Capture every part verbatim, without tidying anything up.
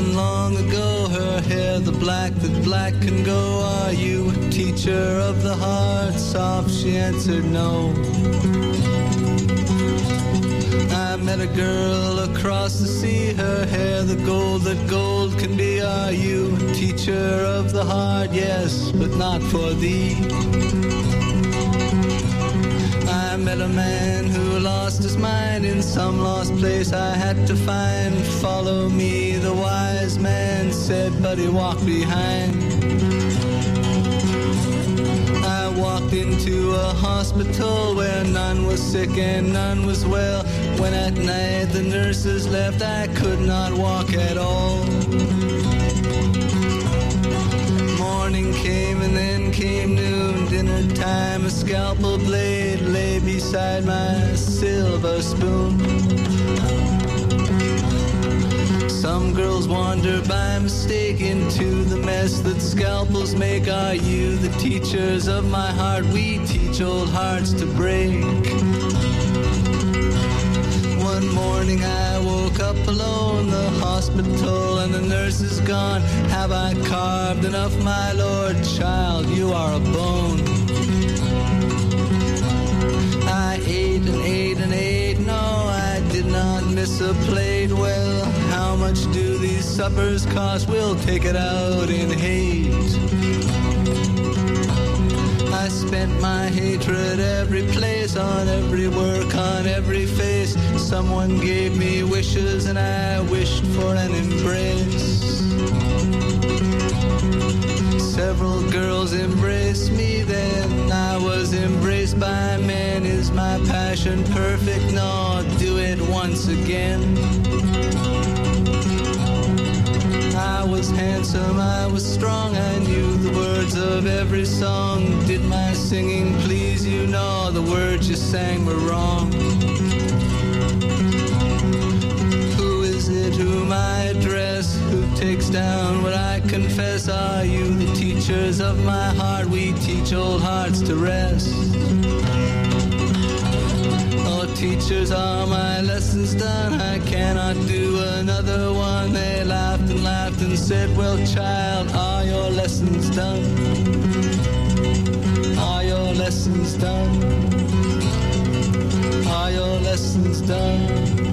woman long ago, her hair the black that black can go. Are you a teacher of the heart? Soft, she answered no. I met a girl across the sea, her hair the gold that gold can be. Are you a teacher of the heart? Yes, but not for thee. I met a man who lost his mind in some lost place I had to find. Follow me, the wise man said, but he walked behind. I walked into a hospital where none was sick and none was well. When at night the nurses left, I could not walk at all. Morning came and then came noon, dinner time, a scalpel blade lay beside my silver spoon. Some girls wander by mistake into the mess that scalpels make. Are you the teachers of my heart? We teach old hearts to break. One morning I woke up alone, the hospital and the nurse is gone. Have I carved enough, my lord? Child, you are a bone. I ate and ate and ate, no, I did not miss a plate. Well, how much do these suppers cost? We'll take it out in hate. I spent my hatred every place, on every work, on every face. Someone gave me wishes and I wished for an embrace. Several girls embraced me, then I was embraced by men. Is my passion perfect? No, do it once again. I was handsome, I was strong, I knew the words of every song. Did my singing please you? No, the words you sang were wrong. Who is it whom I address? Who takes down what I confess? Are you the teachers of my heart? We teach old hearts to rest. Oh, teachers, are my lessons done? I cannot do another one. They laughed and laughed and said, well, child, are your lessons done? Are your lessons done? Are your lessons done?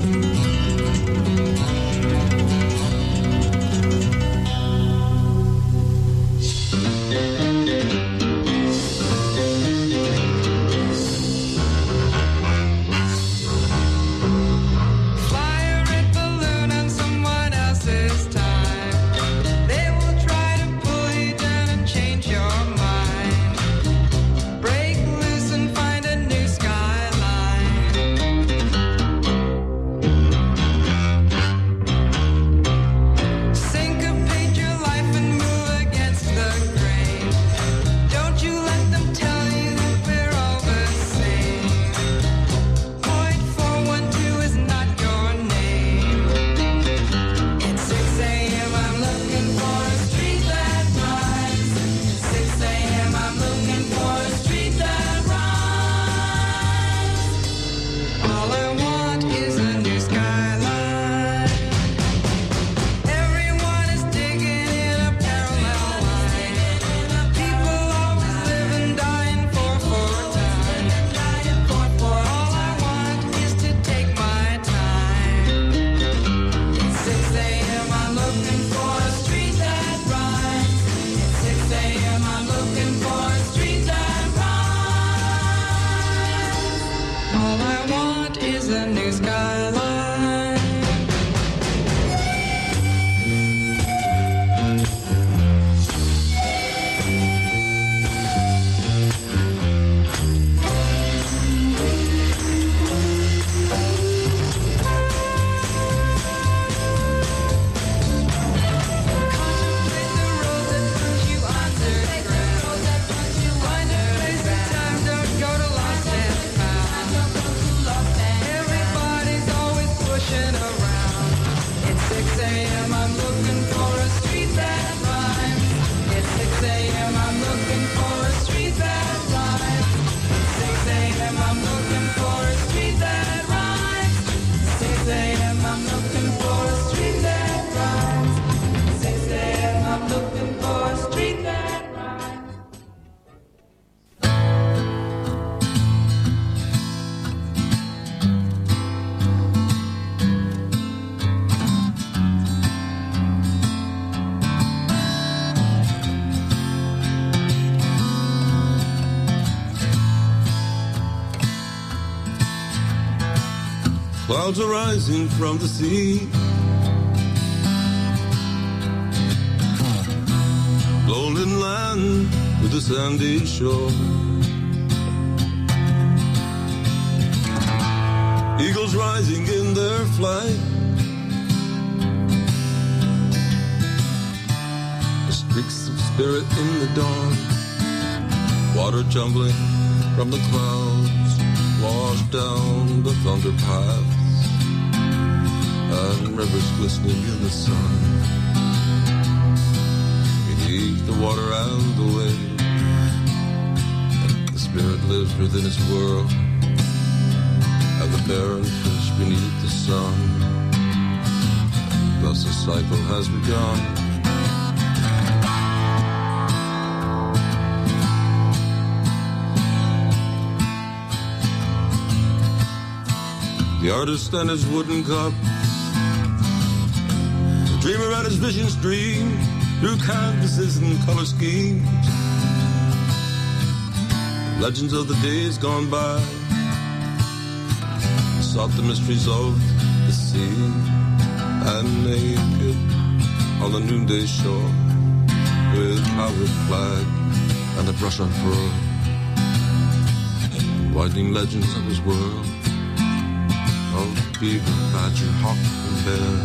Clouds are rising from the sea. Golden land with a sandy shore. Eagles rising in their flight. Streaks of spirit in the dawn. Water tumbling from the clouds, wash down the thunder paths, and rivers glistening in the sun. Beneath the water and the wave, the spirit lives within its world, and the barren fish beneath the sun. Thus the cycle has begun. The artist and his wooden cup, the dreamer and his visions dream through canvases and color schemes. Legends of the days gone by sought the mysteries of the sea, and naked on the noonday shore, with Howard flag and a brush unfurled, widening legends of his world. Of beaver, badger, hawk, and bear,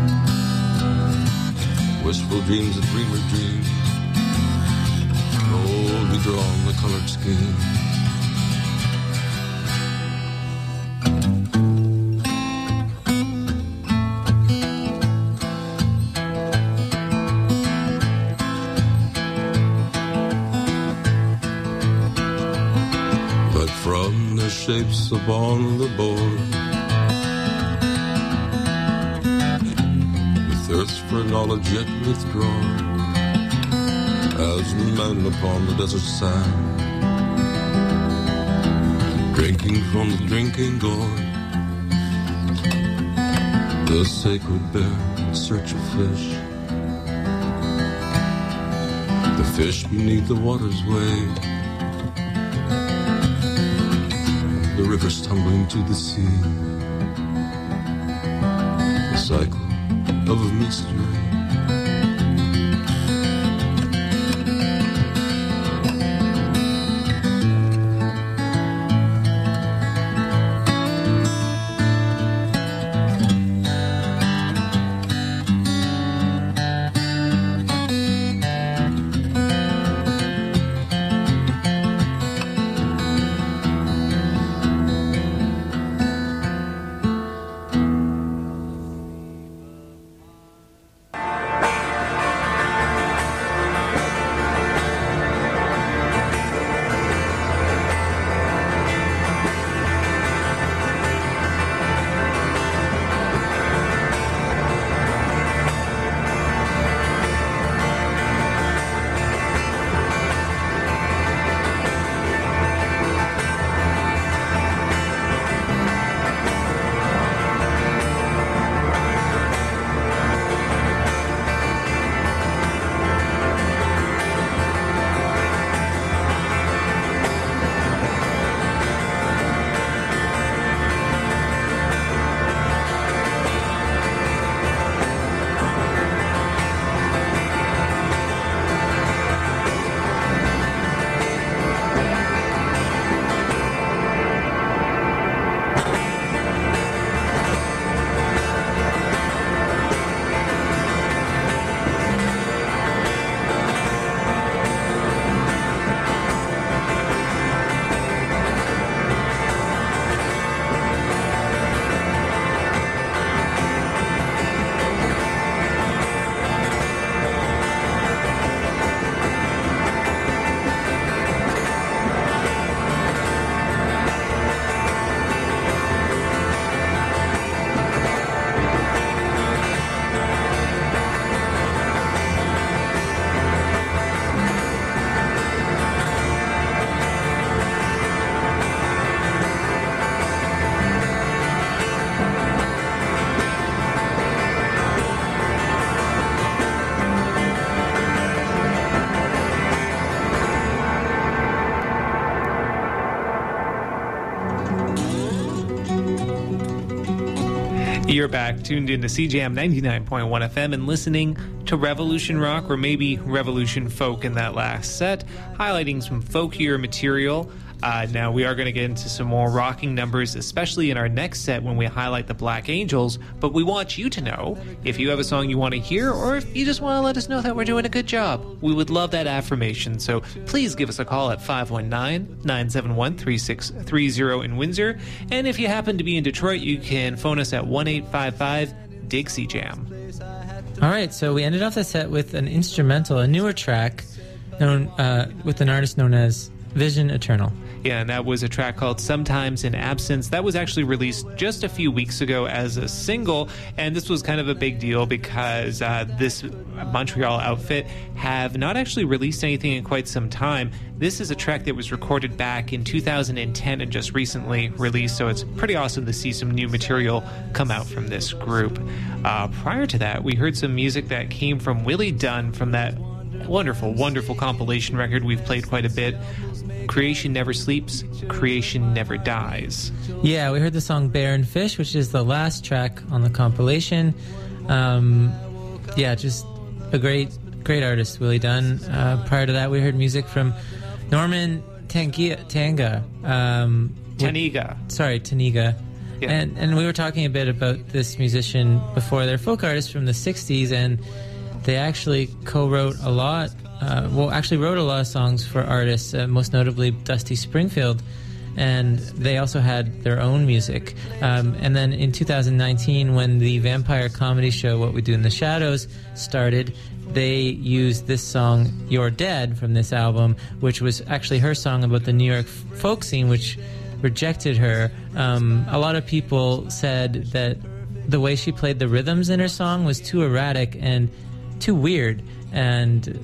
wistful dreams a dreamer dreams, boldly drawn the colored scheme. But from the shapes upon the board, thirst for knowledge yet withdrawn, as men upon the desert sand, drinking from the drinking gourd, the sacred bear in search of fish, the fish beneath the water's wave, the rivers tumbling to the sea, the cycle of a mystery. You're back, tuned into C J M ninety-nine point one F M and listening to Revolution Rock, or maybe Revolution Folk in that last set, highlighting some folkier material. Uh, now, we are going to get into some more rocking numbers, especially in our next set when we highlight the Black Angels, but we want you to know if you have a song you want to hear, or if you just want to let us know that we're doing a good job. We would love that affirmation, so please give us a call at five one nine, nine seven one, three six three zero in Windsor, and if you happen to be in Detroit, you can phone us at one eight five five, Dixie Jam. All right, so we ended off the set with an instrumental, a newer track, known uh, with an artist known as Vision Eternal. Yeah, and that was a track called Sometimes in Absence. That was actually released just a few weeks ago as a single, and this was kind of a big deal because uh, this Montreal outfit have not actually released anything in quite some time. This is a track that was recorded back in two thousand ten and just recently released, so it's pretty awesome to see some new material come out from this group. Uh, prior to that, we heard some music that came from Willie Dunn from that wonderful, wonderful compilation record we've played quite a bit. Creation Never Sleeps, Creation Never Dies. Yeah, we heard the song Barren Fish, which is the last track on the compilation. Um, yeah, just a great, great artist, Willie Dunn. Uh, prior to that, we heard music from Norman Tangia, Tanga. Um, Taniga. With, sorry, Taniga. Yeah. And, and we were talking a bit about this musician before. They're folk artists from the sixties, and they actually co-wrote a lot Uh, well, actually wrote a lot of songs for artists, uh, most notably Dusty Springfield, and they also had their own music. Um, and then in two thousand nineteen, when the vampire comedy show What We Do in the Shadows started, they used this song, You're Dead, from this album, which was actually her song about the New York folk scene, which rejected her. Um, a lot of people said that the way she played the rhythms in her song was too erratic and too weird, and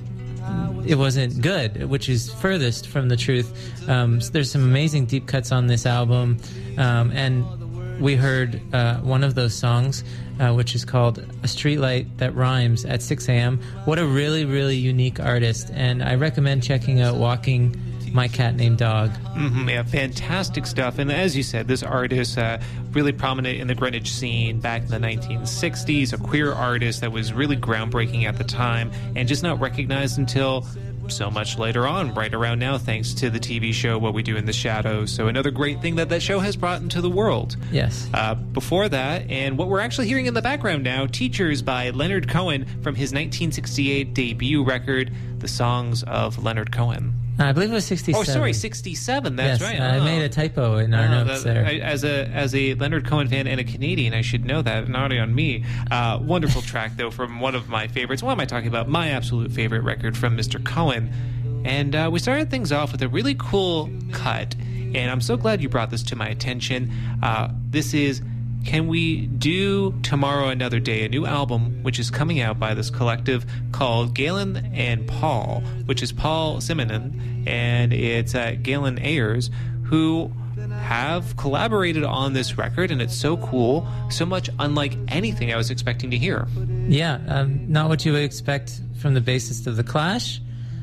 it wasn't good, which is furthest from the truth. Um, so there's some amazing deep cuts on this album, um, and we heard uh, one of those songs, uh, which is called A Streetlight That Rhymes at six a.m. What a really, really unique artist, and I recommend checking out Walking My Cat Named Dog. Mm-hmm, yeah, fantastic stuff. And as you said, this artist, uh, really prominent in the Greenwich scene back in the nineteen sixties, a queer artist that was really groundbreaking at the time and just not recognized until so much later on, right around now, thanks to the T V show What We Do in the Shadows. So another great thing that that show has brought into the world. Yes. Uh, before that, and what we're actually hearing in the background now, Teachers by Leonard Cohen from his nineteen sixty-eight debut record, The Songs of Leonard Cohen. I believe it was sixty-seven. Oh, sorry, sixty-seven. That's yes, right. I oh. made a typo in our oh, notes that, there. I, as a as a Leonard Cohen fan and a Canadian, I should know that. Naughty on me. Uh, wonderful track, though, from one of my favorites. What am I talking about? My absolute favorite record from Mister Cohen. And uh, we started things off with a really cool cut. And I'm so glad you brought this to my attention. Uh, this is Can We Do Tomorrow Another Day, a new album which is coming out by this collective called Galen and Paul, which is Paul Simonon, and it's uh, Galen Ayers, who have collaborated on this record, and it's so cool, so much unlike anything I was expecting to hear. Yeah, um, not what you would expect from the bassist of The Clash.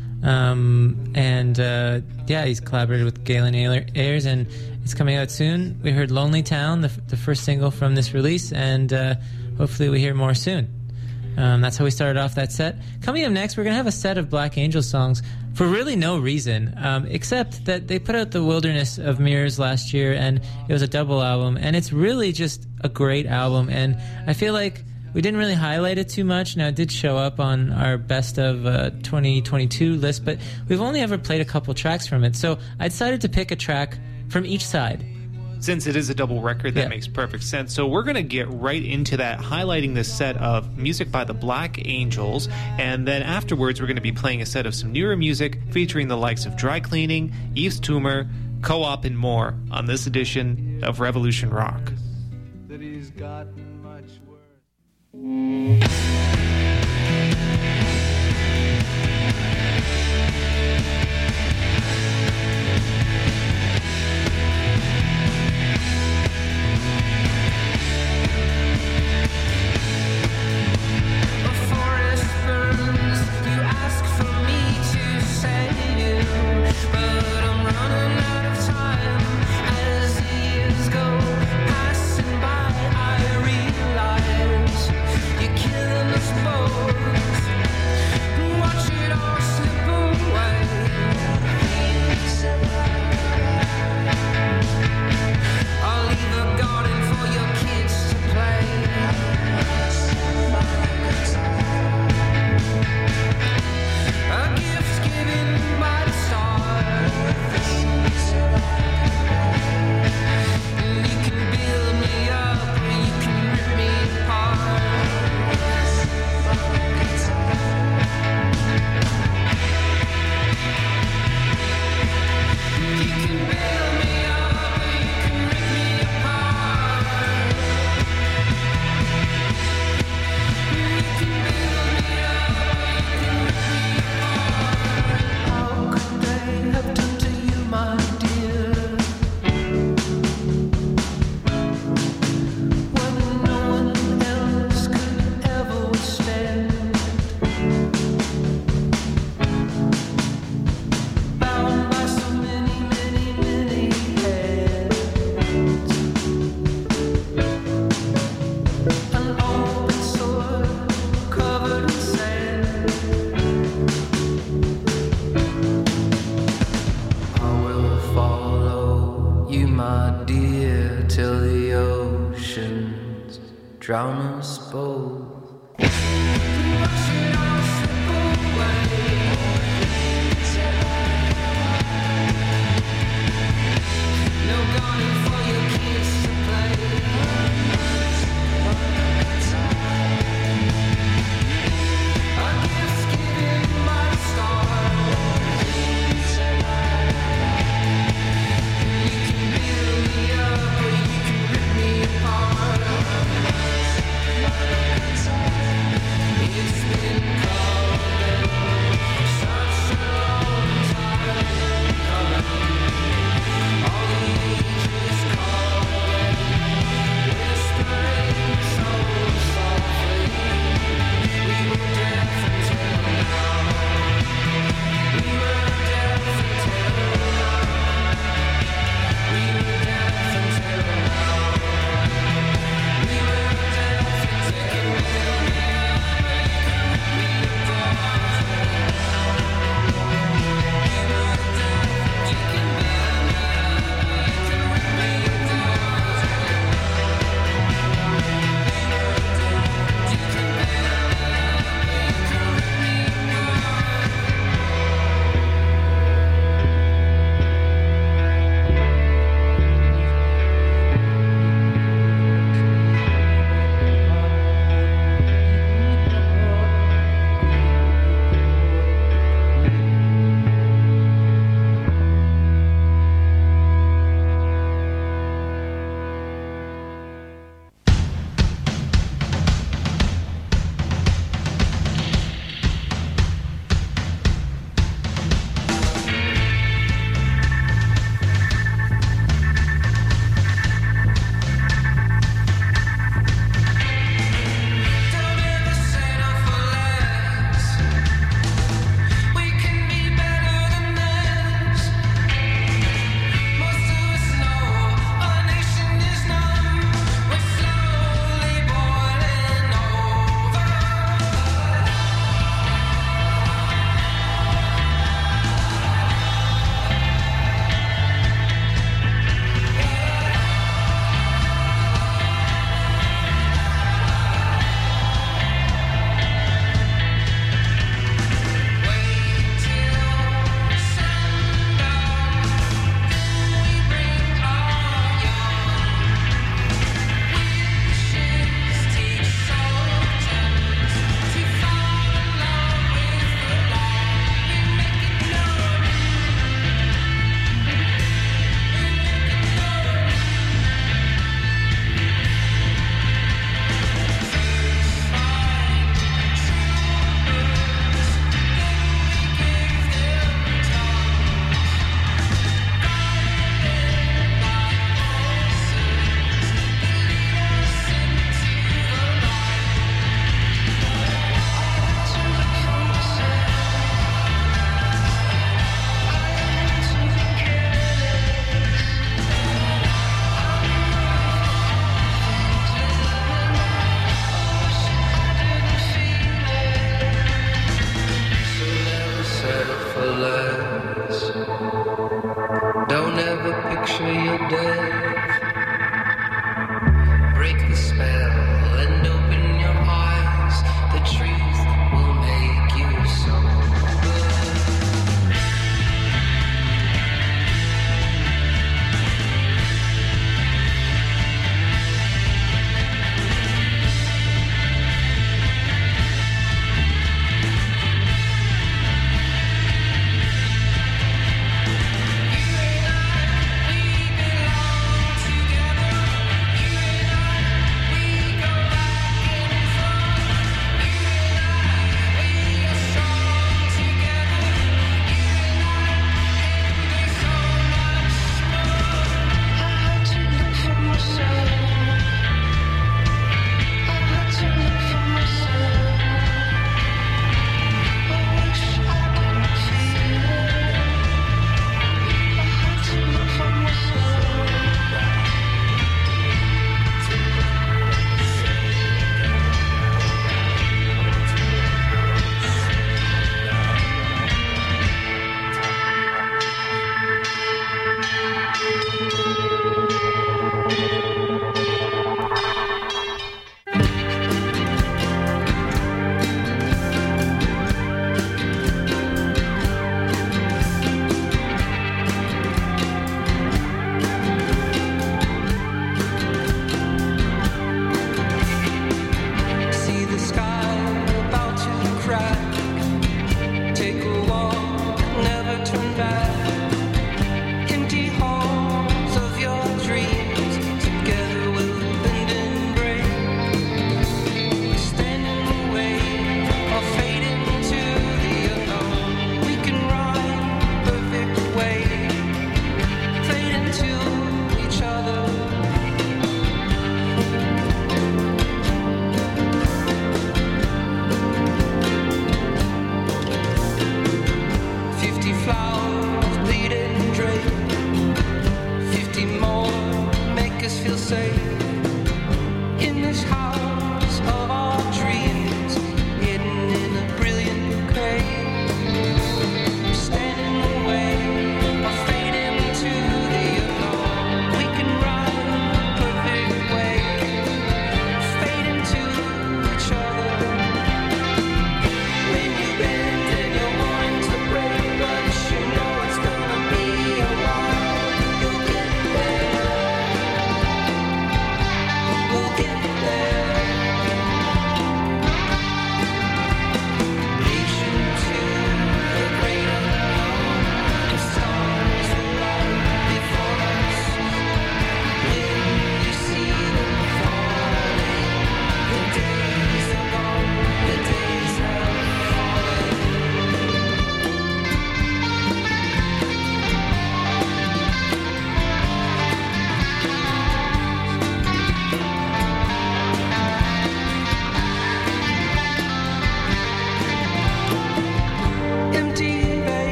Um, and uh, yeah, he's collaborated with Galen Ayers, and it's coming out soon. We heard Lonely Town, the, the first single from this release, and uh, hopefully we hear more soon. Um, that's how we started off that set. Coming up next, we're going to have a set of Black Angel songs for really no reason, um, except that they put out The Wilderness of Mirrors last year, and it was a double album, and it's really just a great album, and I feel like we didn't really highlight it too much. Now, it did show up on our best of uh, twenty twenty-two list, but we've only ever played a couple tracks from it. So I decided to pick a track from each side. Since it is a double record, that yeah. makes perfect sense. So we're going to get right into that, highlighting this set of music by the Black Angels. And then afterwards, we're going to be playing a set of some newer music featuring the likes of Dry Cleaning, Yves Tumor, Co-op, and more on this edition of Revolution Rock. That he's gotten much worse. As the years go passing by, I realize drown us both. Apart.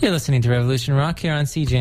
You're listening to Revolution Rock here on C J